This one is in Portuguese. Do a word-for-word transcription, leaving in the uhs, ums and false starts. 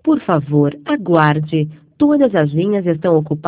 Por favor, aguarde. Todas as linhas estão ocupadas.